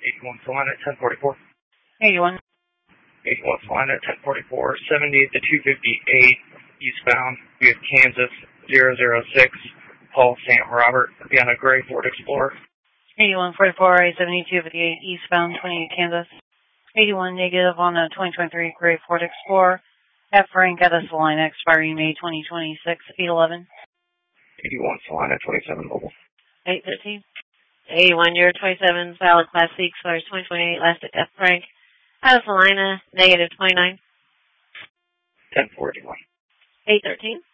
81 Salina, 1044. 81. 81 Salina, 1044. 70 to 258 eastbound. We have Kansas 006. Paul St. Robert. Be on a gray Ford Explorer. 8144, 7258 eastbound, 28 Kansas. 81 negative on a 2023 gray Ford Explorer. F. Frank at the Salina, expiring May 2026, 811. 81 Salina, 27 mobile. 813. 81 year 27 valid Class C expires 2028 last at F. Frank at the Salina, negative 29. 1041. 813.